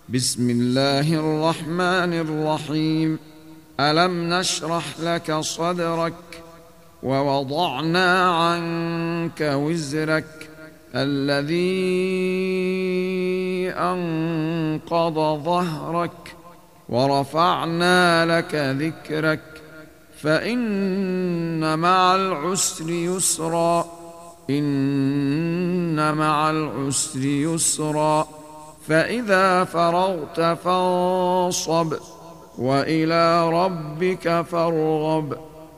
بسم الله الرحمن الرحيم. ألم نشرح لك صدرك ووضعنا عنك وزرك الذي أنقض ظهرك ورفعنا لك ذكرك فإن مع العسر يسرا إن مع العسر يسرا فإذا فرغت فانصب وإلى ربك فارغب.